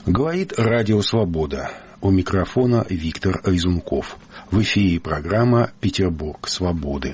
Говорит Радио Свобода. У микрофона Виктор Резунков. В эфире программа «Петербург свободы».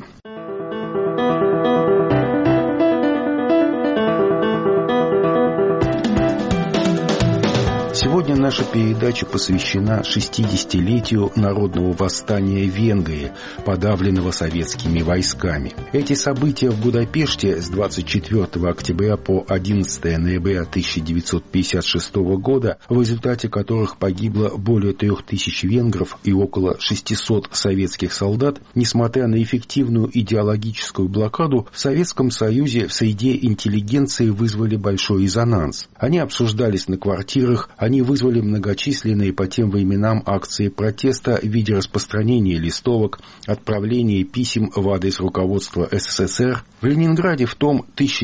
Сегодня наша передача посвящена 60-летию народного восстания в Венгрии, подавленного советскими войсками. Эти события в Будапеште с 24 октября по 11 ноября 1956 года, в результате которых погибло более 3000 венгров и около 600 советских солдат, несмотря на эффективную идеологическую блокаду, в Советском Союзе в среде интеллигенции вызвали большой резонанс. Они обсуждались на квартирах, они вызвали многочисленные по тем временам акции протеста в виде распространения листовок, отправления писем в адрес руководства СССР. В Ленинграде в том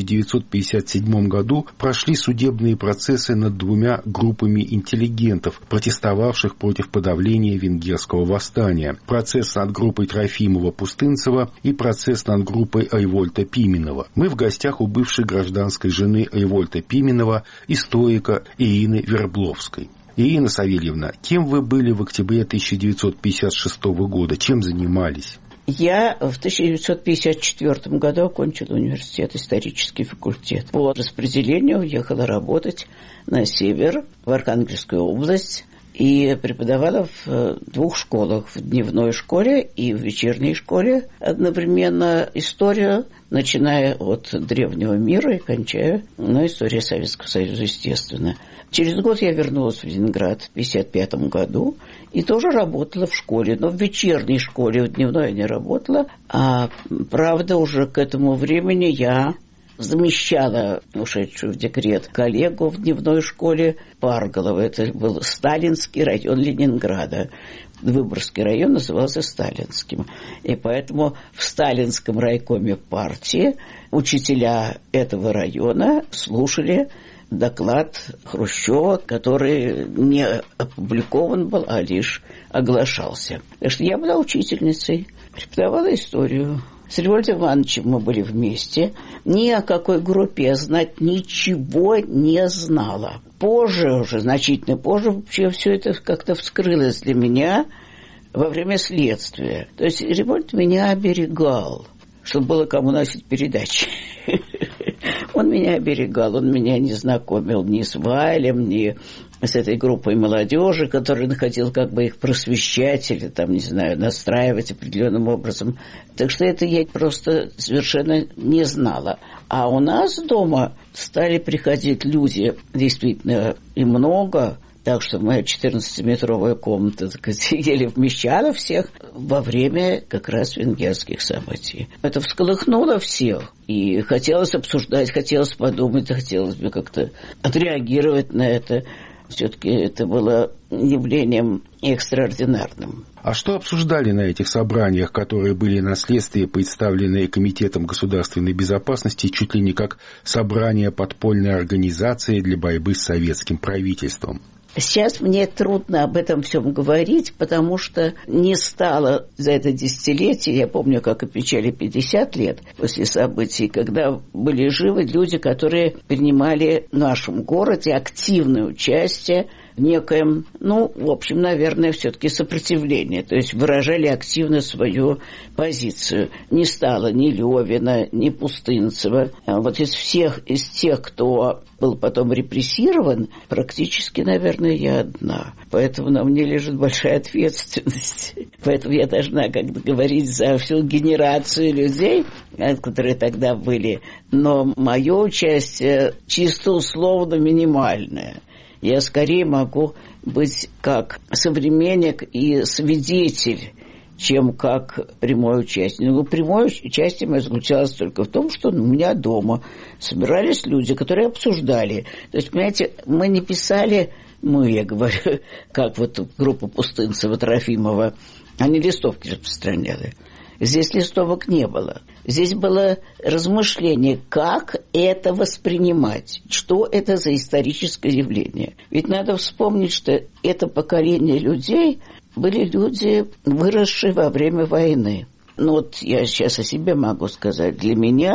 1957 году прошли судебные процессы над двумя группами интеллигентов, протестовавших против подавления венгерского восстания. Процесс над группой Трофимова-Пустынцева и процесс над группой Револьта Пименова. Мы в гостях у бывшей гражданской жены Револьта Пименова, историка Ирины Вербловской. Ирина Савельевна, кем вы были в октябре 1956 года? Чем занимались? Я в 1954 году окончила университет, исторический факультет. По распределению уехала работать на север, в Архангельскую область, и преподавала в двух школах, в дневной школе и в вечерней школе, одновременно историю, начиная от древнего мира и кончая, историей Советского Союза, естественно. Через год я вернулась в Ленинград в 1955 году и тоже работала в школе, но в вечерней школе, в дневной я не работала, а правда уже к этому времени я замещала ушедшую в декрет коллегу в дневной школе Парголова. Это был Сталинский район Ленинграда. Выборгский район назывался Сталинским. И поэтому в Сталинском райкоме партии учителя этого района слушали доклад Хрущева, который не опубликован был, а лишь оглашался. Так что я была учительницей, преподавала историю. С Револьтом Ивановичем мы были вместе. Ни о какой группе я знать ничего не знала. Позже, уже значительно позже, вообще все это как-то вскрылось для меня во время следствия. То есть Револьт меня оберегал, чтобы было кому носить передачи. Он меня оберегал, он меня не знакомил ни с Вайлем, ни с этой группой молодежи, который находил как бы их просвещать или там, не знаю, настраивать определенным образом. Так что это я просто совершенно не знала. А у нас дома стали приходить люди действительно и много, так что моя 14-метровая комната, так сказать, еле вмещала всех во время как раз венгерских событий. Это всколыхнуло всех. И хотелось обсуждать, хотелось подумать, хотелось бы как-то отреагировать на это. Все-таки это было явлением экстраординарным. А что обсуждали на этих собраниях, которые были на следствии представлены Комитетом государственной безопасности чуть ли не как собрание подпольной организации для борьбы с советским правительством? Сейчас мне трудно об этом всем говорить, потому что не стало за это десятилетие, я помню, как отмечали 50 лет после событий, когда были живы люди, которые принимали в нашем городе активное участие в некоем, в общем, наверное, все-таки сопротивление, то есть выражали активно свою позицию. Не стало ни Левина, ни Пустынцева. Вот из тех, кто был потом репрессирован, практически, наверное, я одна. Поэтому на мне лежит большая ответственность. Поэтому я должна как-то говорить за всю генерацию людей, которые тогда были. Но мое участие чисто условно минимальное. Я скорее могу быть как современник и свидетель, чем как прямое участие. Но прямое участие мое заключалось только в том, что у меня дома собирались люди, которые обсуждали. То есть, понимаете, мы не писали, я говорю, как вот группа Пустынцева, Трофимова, они листовки распространяли. Здесь листовок не было. Здесь было размышление, как это воспринимать, что это за историческое явление. Ведь надо вспомнить, что это поколение людей были люди, выросшие во время войны. Я сейчас о себе могу сказать. Для меня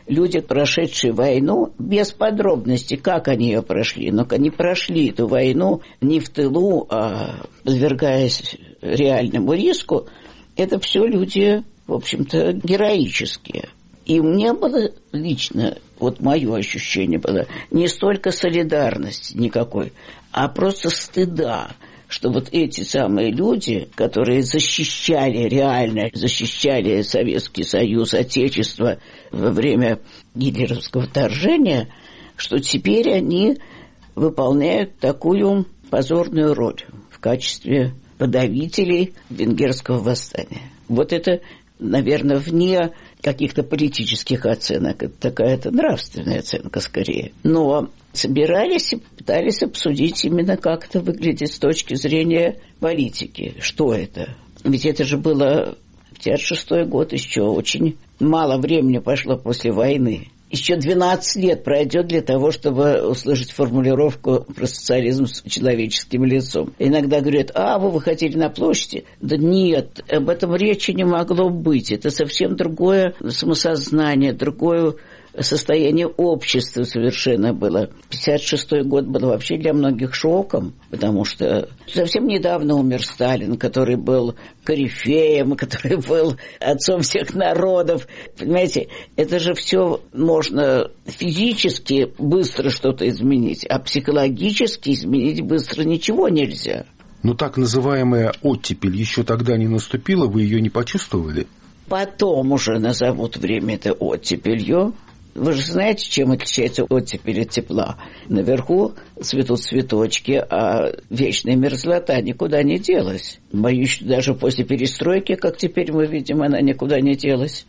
люди, прошедшие войну, без подробностей, как они ее прошли. Но они прошли эту войну не в тылу, а подвергаясь реальному риску. Это все люди, в общем-то, героические. И у меня было лично, вот мое ощущение было, не столько солидарности никакой, а просто стыда, что вот эти самые люди, которые реально защищали Советский Союз, Отечество во время гитлеровского вторжения, что теперь они выполняют такую позорную роль в качестве подавителей венгерского восстания. Вот это, наверное, вне каких-то политических оценок. Это такая-то нравственная оценка скорее. Но собирались и пытались обсудить именно, как это выглядит с точки зрения политики. Что это? Ведь это же было 1956 год, еще очень мало времени пошло после войны. Еще 12 лет пройдет для того, чтобы услышать формулировку про социализм с человеческим лицом. Иногда говорят, вы выходили на площади? Да нет, об этом речи не могло быть. Это совсем другое самосознание, другое состояние общества совершенно было. 1956 год был вообще для многих шоком, потому что совсем недавно умер Сталин, который был корифеем, который был отцом всех народов. Понимаете, это же все можно физически быстро что-то изменить, а психологически изменить быстро ничего нельзя. Но так называемая оттепель еще тогда не наступила, вы ее не почувствовали? Потом уже назовут время это оттепелью. Вы же знаете, чем отличается оттепель от тепла? Наверху цветут цветочки, а вечная мерзлота никуда не делась. Боюсь, что даже после перестройки, как теперь мы видим, она никуда не делась.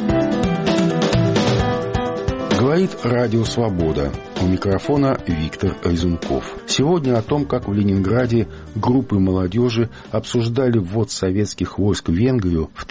Говорит Радио Свобода. У микрофона Виктор Разумков. Сегодня о том, как в Ленинграде группы молодежи обсуждали ввод советских войск в Венгрию в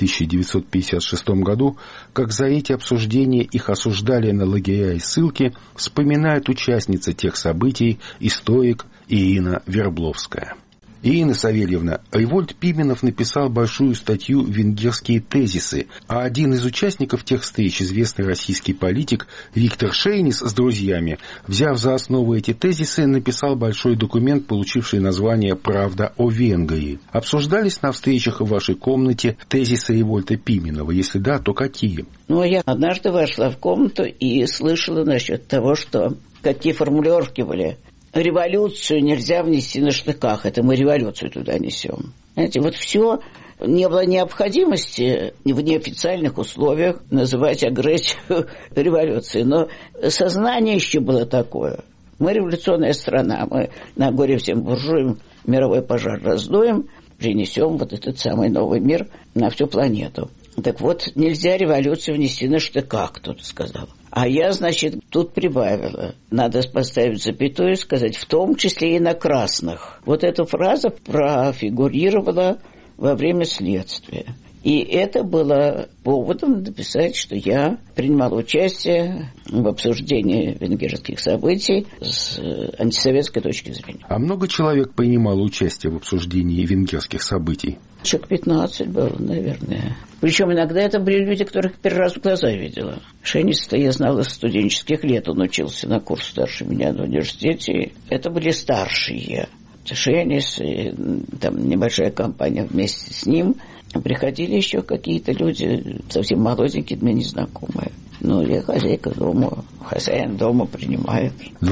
1956 году, как за эти обсуждения их осуждали на лагеря и ссылки, вспоминает участница тех событий, историк Ирина Вербловская. Ирина Савельевна, Револьт Пименов написал большую статью «Венгерские тезисы», а один из участников тех встреч, известный российский политик Виктор Шейнис с друзьями, взяв за основу эти тезисы, написал большой документ, получивший название «Правда о Венгрии». Обсуждались на встречах в вашей комнате тезисы Револьта Пименова? Если да, то какие? Я однажды вошла в комнату и слышала насчет того, что какие формулировки были. Революцию нельзя внести на штыках. Это мы революцию туда несем. Знаете, вот все. Не было необходимости в неофициальных условиях называть агрессию революцией. Но сознание еще было такое. Мы революционная страна. Мы на горе всем буржуям мировой пожар раздуем, принесем вот этот самый новый мир на всю планету. Так вот, нельзя революцию внести на штыках, кто-то сказал. А я, значит, тут прибавила. Надо поставить запятую и сказать, в том числе и на красных. Вот эта фраза профигурировала во время следствия. И это было поводом написать, что я принимала участие в обсуждении венгерских событий с антисоветской точки зрения. А много человек принимало участие в обсуждении венгерских событий? Человек 15 было, наверное. Причем иногда это были люди, которых первый раз в глаза видела. Шейниса я знала с студенческих лет. Он учился на курс старше меня в университете. Это были старшие. Шейнис, и там небольшая компания вместе с ним. Приходили еще какие-то люди, совсем молоденькие, мне незнакомые. Я хозяйка дома, хозяин дома принимает.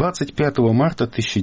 25 марта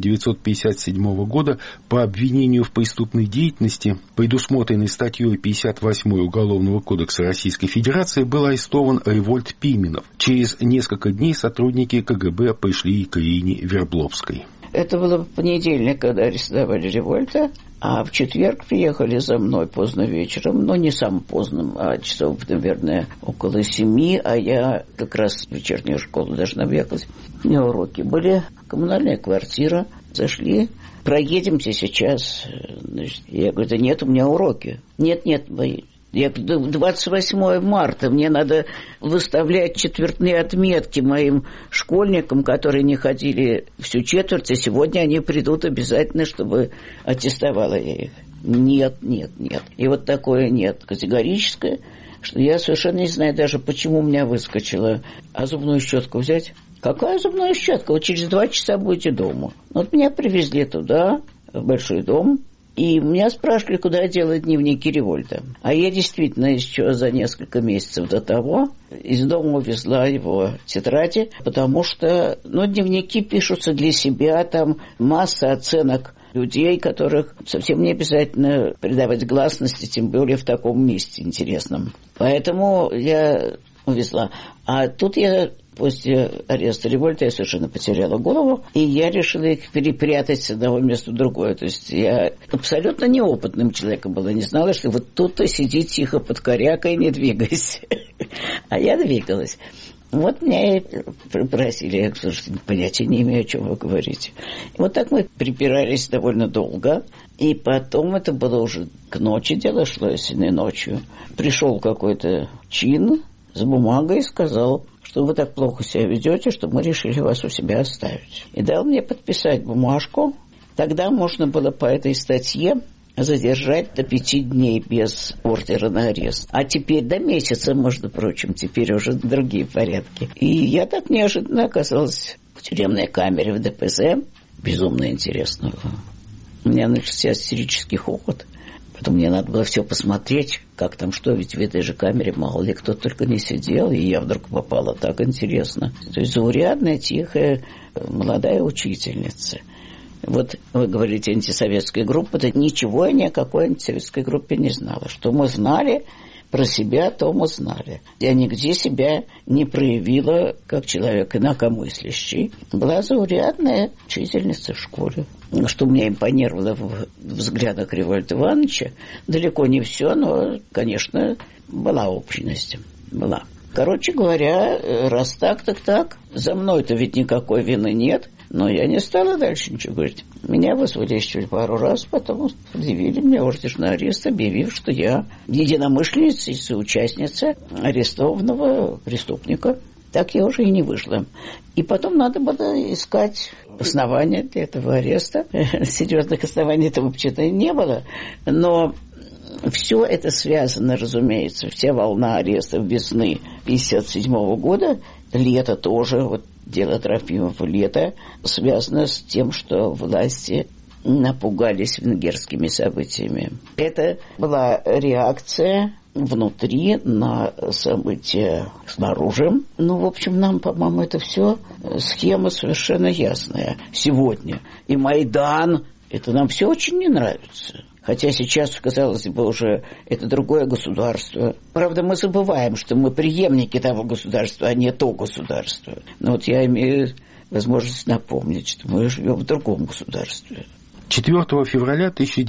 1957 года по обвинению в преступной деятельности, предусмотренной статьей 58 Уголовного кодекса Российской Федерации, был арестован Револьт Пименов. Через несколько дней сотрудники КГБ пришли к Ирине Вербловской. Это было в понедельник, когда арестовали Револьта, а в четверг приехали за мной поздно вечером, не самым поздным, а часов, наверное, около 7, а я как раз в вечернюю школу должна ехать. У меня уроки были, коммунальная квартира, зашли, проедемте сейчас. Я говорю, да нет, у меня уроки. Нет, мои. Я говорю, 28 марта, мне надо выставлять четвертные отметки моим школьникам, которые не ходили всю четверть, и сегодня они придут обязательно, чтобы аттестовала я их. Нет. И вот такое нет категорическое. что я совершенно не знаю даже, почему у меня выскочило. А зубную щетку взять? Какая зубная щетка? Вот через 2 часа будете дома. Вот меня привезли туда, в большой дом, и меня спрашивали, куда я делаю дневники Револьта. А я действительно еще за несколько месяцев до того из дома увезла его тетради, потому что, дневники пишутся для себя, там масса оценок людей, которых совсем не обязательно придавать гласности, тем более в таком месте интересном. Поэтому я увезла. А тут я после ареста Револьта я совершенно потеряла голову, и я решила их перепрятать с одного места в другое. То есть я абсолютно неопытным человеком была, не знала, что вот тут-то сиди тихо под корякой, не двигайся. А я двигалась. Вот меня и просили, я, слушайте, понятия не имею, о чем вы говорите. И вот так мы припирались довольно долго, и потом это было уже к ночи, дело шло, осенней ночью. Пришел какой-то чин с бумагой и сказал, что вы так плохо себя ведете, что мы решили вас у себя оставить. И дал мне подписать бумажку. Тогда можно было по этой статье задержать до 5 дней без ордера на арест. А теперь до месяца, между прочим, теперь уже другие порядки. И я так неожиданно оказалась в тюремной камере в ДПЗ. Безумно интересно было. У меня начался истерический хохот. Потом мне надо было все посмотреть, как там что, ведь в этой же камере мало ли кто только не сидел, и я вдруг попала, так интересно. То есть заурядная, тихая, молодая учительница. Вот вы говорите, антисоветская группа, да ничего я ни о какой антисоветской группе не знала. Что мы знали про себя, то мы знали. Я нигде себя не проявила как человек инакомыслящий. Была заурядная учительница в школе. Что меня импонировало в взглядах Револьта Ивановича, далеко не все, но, конечно, была общность. Была. Короче говоря, раз так, так так. За мной-то ведь никакой вины нет. Но я не стала дальше ничего говорить. Меня вызвали еще пару раз, потом предъявили мне ордер на арест, объявив, что я единомышленница и соучастница арестованного преступника. Так я уже и не вышла. И потом надо было искать основания для этого ареста. Серьезных оснований этого вообще-то не было. Но все это связано, разумеется, вся волна арестов весны 1957 года, лето тоже, вот дело Трофимова лето, связано с тем, что власти напугались венгерскими событиями. Это была реакция внутри на события снаружи. В общем, нам, по-моему, это все схема совершенно ясная сегодня. И Майдан, это нам все очень не нравится. Хотя сейчас, казалось бы, уже это другое государство. Правда, мы забываем, что мы преемники того государства, а не то государство. Но вот я имею возможность напомнить, что мы живем в другом государстве. 4 февраля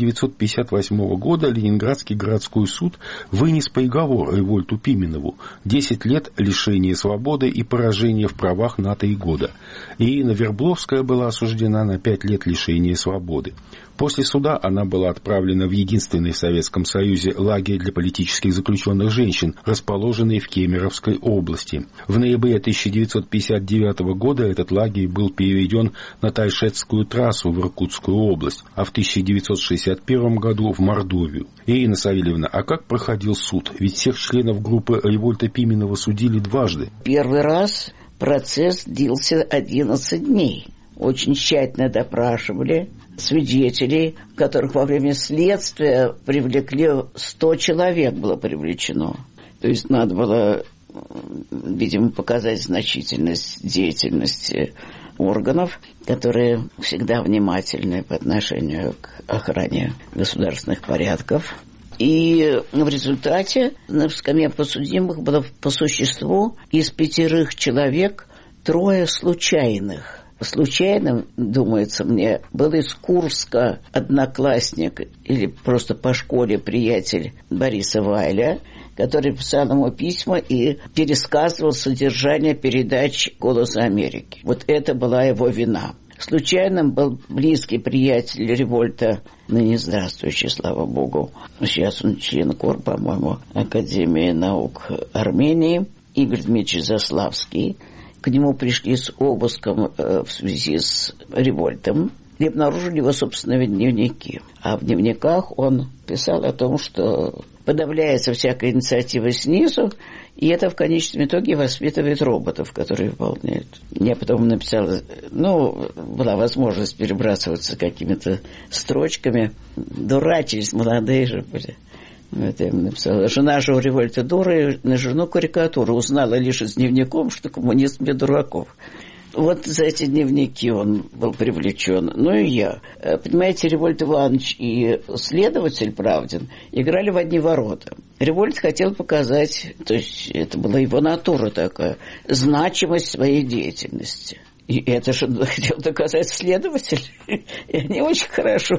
1958 года Ленинградский городской суд вынес приговор Револьту Пименову 10 лет лишения свободы и поражения в правах на 3 года. Ирина Вербловская была осуждена на 5 лет лишения свободы. После суда она была отправлена в единственный в Советском Союзе лагерь для политических заключенных женщин, расположенный в Кемеровской области. В ноябре 1959 года этот лагерь был переведен на Тайшетскую трассу в Иркутскую область, а в 1961 году в Мордовию. Ирина Савельевна, а как проходил суд? Ведь всех членов группы Револьта Пименова судили дважды. Первый раз процесс длился 11 дней. Очень тщательно допрашивали свидетелей, которых во время следствия привлекли, 100 человек было привлечено. То есть надо было, видимо, показать значительность деятельности органов, которые всегда внимательны по отношению к охране государственных порядков. И в результате на скамье подсудимых было по существу из 5 человек 3 случайных. Случайным, думается мне, был из Курска одноклассник или просто по школе приятель Бориса Вайля, который писал ему письма и пересказывал содержание передач «Голоса Америки». Вот это была его вина. Случайным был близкий приятель Револьта, ныне здравствующий, слава богу. Сейчас он член КОР, по-моему, Академии наук Армении, Игорь Дмитриевич Заславский. К нему пришли с обыском в связи с Револьтом и обнаружили его собственные дневники. А в дневниках он писал о том, что подавляется всякая инициатива снизу, и это в конечном итоге воспитывает роботов, которые выполняют. Я потом написала, была возможность перебрасываться какими-то строчками. Дурачились, молодые же были. Это я написала. Жена Жоревольта дура, и на жену карикатуру. Узнала лишь из дневников, что коммунист для дураков. Вот за эти дневники он был привлечен. Ну и я. Понимаете, Револьт Иванович и следователь Правдин играли в одни ворота. Револьт хотел показать, то есть это была его натура такая, значимость своей деятельности. И это же хотел доказать следователь. И они очень хорошо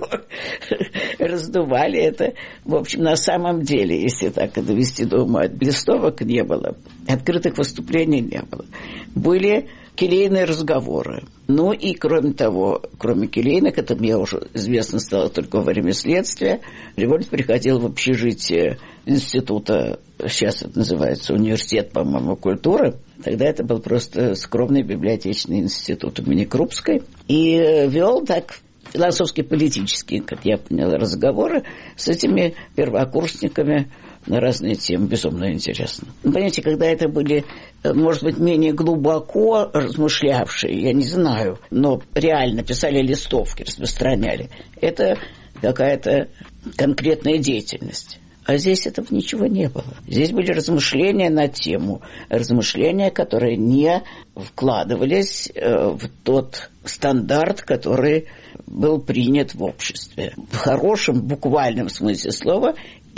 раздували это. В общем, на самом деле, если так довести до ума, листовок не было, открытых выступлений не было. Были келейные разговоры. Ну и кроме того, кроме келейных, это мне уже известно стало только во время следствия, Револьт приходил в общежитие института, сейчас это называется университет, по-моему, культуры. Тогда это был просто скромный библиотечный институт имени Крупской. И вел так философски-политические, как я поняла, разговоры с этими первокурсниками на разные темы. Безумно интересно. Понимаете, когда это были, может быть, менее глубоко размышлявшие, я не знаю, но реально писали листовки, распространяли, это какая-то конкретная деятельность. А здесь этого ничего не было. Здесь были размышления на тему, размышления, которые не вкладывались в тот стандарт, который был принят в обществе. В хорошем, буквальном смысле слова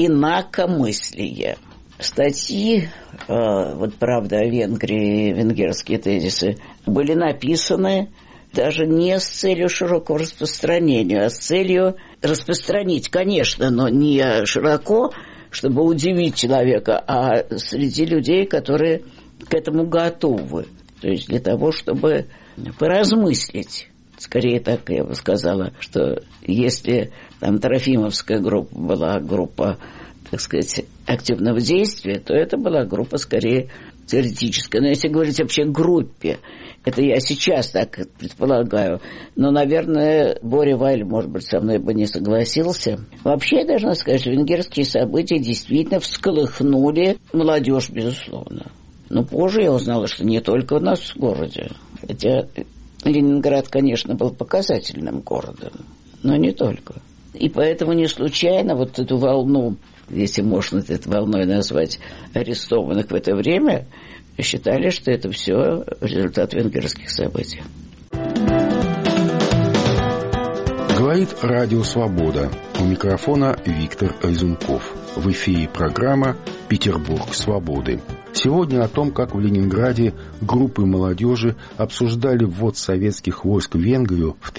инакомыслие. Статьи, правда, о Венгрии, венгерские тезисы, были написаны даже не с целью широкого распространения, а с целью распространить, конечно, но не широко, чтобы удивить человека, а среди людей, которые к этому готовы. То есть для того, чтобы поразмыслить. Скорее так я бы сказала, что если там Трофимовская группа была группа, так сказать, активного действия, то это была группа скорее теоретическая. Но если говорить вообще о группе, это я сейчас так предполагаю, но, наверное, Боря Вайль, может быть, со мной бы не согласился. Вообще, я должна сказать, что венгерские события действительно всколыхнули молодежь, безусловно. Но позже я узнала, что не только у нас в городе. Хотя Ленинград, конечно, был показательным городом, но не только. И поэтому не случайно вот эту волну, если можно это волной назвать, арестованных в это время, считали, что это все результат венгерских событий. Говорит Радио Свобода. У микрофона Виктор Айзунков. В эфире программа «Петербург свободы». Сегодня о том, как в Ленинграде группы молодежи обсуждали ввод советских войск в Венгрию в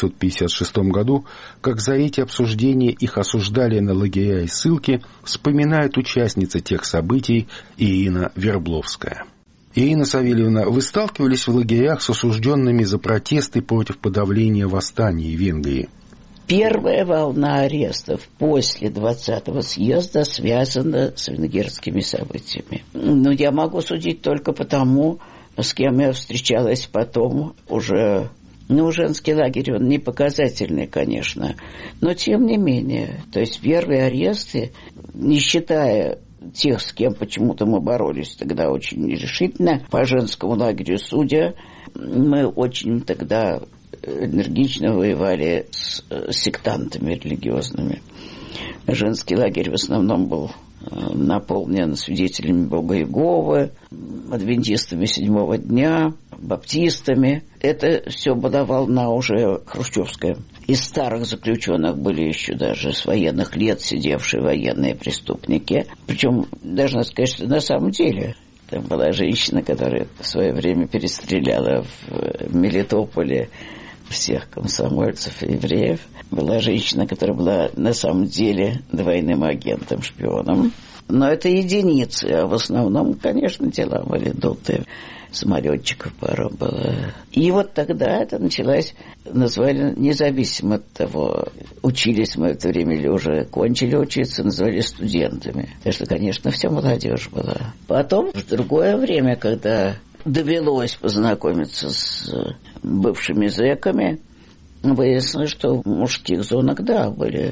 1956 году, как за эти обсуждения их осуждали на лагеря и ссылки, вспоминает участница тех событий Ирина Вербловская. Ирина Савельевна, вы сталкивались в лагерях с осужденными за протесты против подавления восстания в Венгрии? Первая волна арестов после 20-го съезда связана с венгерскими событиями. Но я могу судить только по тому, с кем я встречалась потом уже. Женский лагерь, он не показательный, конечно, но тем не менее. То есть первые аресты, не считая тех, с кем почему-то мы боролись тогда очень решительно, по женскому лагерю судя, мы очень тогда энергично воевали с сектантами религиозными. Женский лагерь в основном был наполнен свидетелями Бога Иеговы, адвентистами седьмого дня, баптистами. Это все была волна уже хрущевская. Из старых заключенных были еще даже с военных лет сидевшие военные преступники. Причем, должна сказать, что на самом деле там была женщина, которая в свое время перестреляла в Мелитополе всех комсомольцев и евреев. Была женщина, которая была на самом деле двойным агентом, шпионом. Но это единицы, а в основном, конечно, дела были дутые. Самолетчиков пара было. И вот тогда это началось, назвали, независимо от того, учились мы в это время или уже кончили учиться, назвали студентами. Так что, конечно, вся молодежь была. Потом, в другое время, когда довелось познакомиться с бывшими зэками, выяснилось, что в мужских зонах, да, были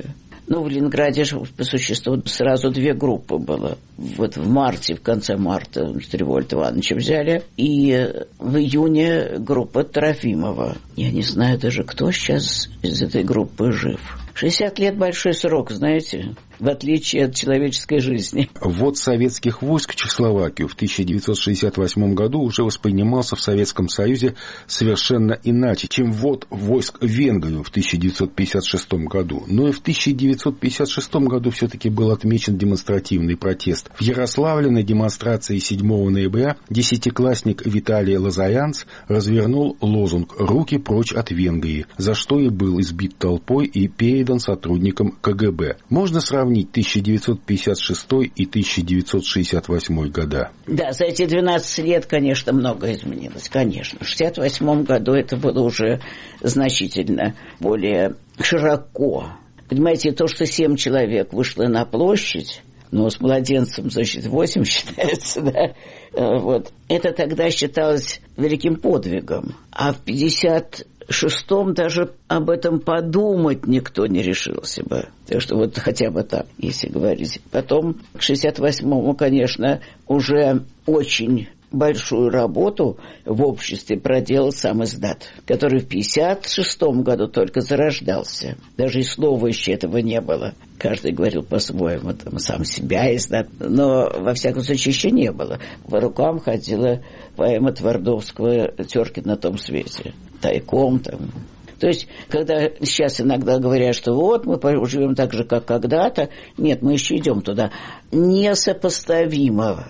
Ну, в Ленинграде же, по существу, сразу две группы было. Вот в марте, в конце марта Стревольда Ивановича взяли, и в июне группа Трофимова. Я не знаю даже, кто сейчас из этой группы жив. 60 лет – большой срок, знаете, в отличие от человеческой жизни. Ввод советских войск в Чехословакию в 1968 году уже воспринимался в Советском Союзе совершенно иначе, чем ввод войск в Венгрию в 1956 году. Но и в 1956 году все-таки был отмечен демонстративный протест. В Ярославле на демонстрации 7 ноября десятиклассник Виталий Лазарянц развернул лозунг «Руки прочь от Венгрии», за что и был избит толпой и передан сотрудникам КГБ. Можно сравнить 1956 и 1968 года. Да, за эти 12 лет, конечно, многое изменилось, конечно. В 1968 году это было уже значительно более широко. Понимаете, то, что 7 человек вышло на площадь, но с младенцем, значит, 8 считается, да, вот. Это тогда считалось великим подвигом. А в 1956-м даже об этом подумать никто не решился бы. Так что вот хотя бы так, если говорить. Потом к 1968-му, конечно, уже очень большую работу в обществе проделал сам издат, который в 1956 году только зарождался. Даже и слова еще этого не было. Каждый говорил по-своему, там, сам себя издат. Но, во всяком случае, еще не было. По рукам ходила поэма Твардовского «Терки на том свете». Тайком там. То есть, когда сейчас иногда говорят, что вот мы живем так же, как когда-то, нет, мы еще идем туда. Несопоставимо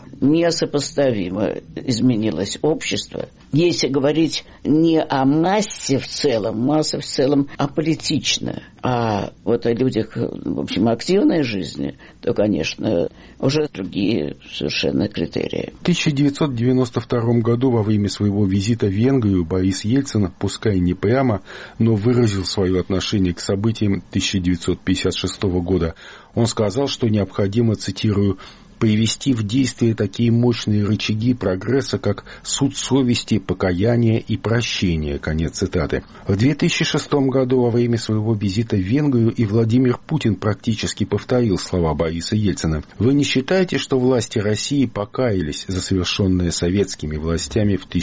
изменилось общество. Если говорить не о массе в целом, масса в целом аполитична, а вот о людях, в общем, активной жизни, то, конечно, уже другие совершенно критерии. В 1992 году во время своего визита в Венгрию Борис Ельцин, пускай не прямо, но выразил свое отношение к событиям 1956 года. Он сказал, что необходимо, цитирую, «привести в действие такие мощные рычаги прогресса, как суд совести, покаяние и прощение». Конец цитаты. В 2006 году во время своего визита в Венгрию и Владимир Путин практически повторил слова Бориса Ельцина. Вы не считаете, что власти России покаялись за совершенное советскими властями в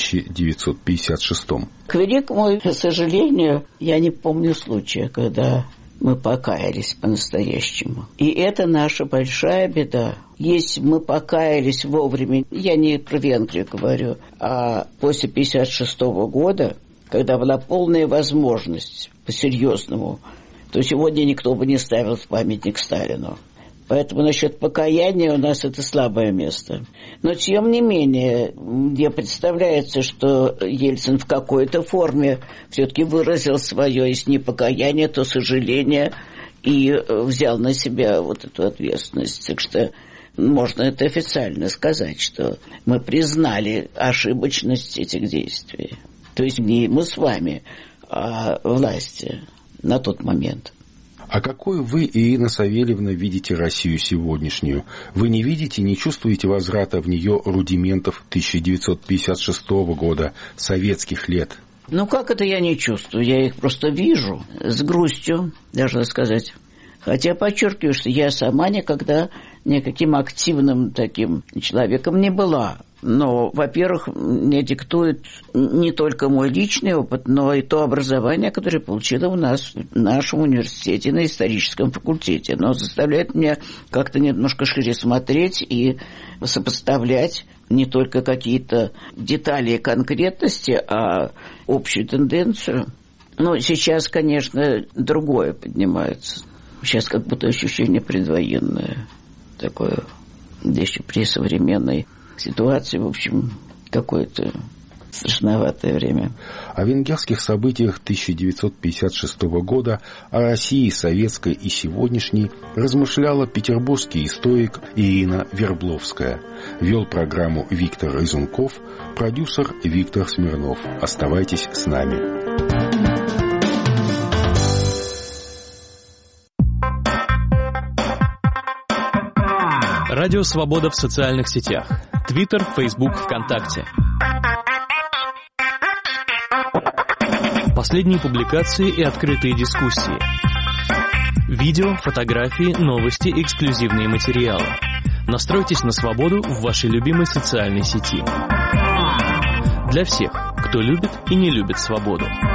1956-м? К великому сожалению, я не помню случая, когда мы покаялись по-настоящему. И это наша большая беда. Если мы покаялись вовремя, я не про Венгрию говорю, а после 1956 года, когда была полная возможность по-серьезному, то сегодня никто бы не ставил памятник Сталину. Поэтому насчет покаяния у нас это слабое место. Но, тем не менее, мне представляется, что Ельцин в какой-то форме все-таки выразил свое, если не покаяние, то сожаление, и взял на себя вот эту ответственность. Так что можно это официально сказать, что мы признали ошибочность этих действий. То есть не мы с вами, а власти на тот момент. А какой вы, Ирина Савельевна, видите Россию сегодняшнюю? Вы не видите, не чувствуете возврата в нее рудиментов 1956 года, советских лет? Ну, как это я не чувствую? Я их просто вижу с грустью, должна сказать. Хотя подчеркиваю, что я сама никогда никаким активным таким человеком не была. Но, во-первых, мне диктует не только мой личный опыт, но и то образование, которое получила у нас в нашем университете на историческом факультете. Оно заставляет меня как-то немножко шире смотреть и сопоставлять не только какие-то детали и конкретности, а общую тенденцию. Но сейчас, конечно, другое поднимается. Сейчас как будто ощущение предвоенное такое, да еще при современной ситуации, в общем, какое-то страшноватое время. О венгерских событиях 1956 года, о России советской и сегодняшней размышляла петербургский историк Ирина Вербловская. Вел программу Виктор Разумков, продюсер Виктор Смирнов. Оставайтесь с нами. Радио «Свобода» в социальных сетях. Твиттер, Фейсбук, ВКонтакте. Последние публикации и открытые дискуссии. Видео, фотографии, новости, эксклюзивные материалы. Настройтесь на свободу в вашей любимой социальной сети. Для всех, кто любит и не любит свободу.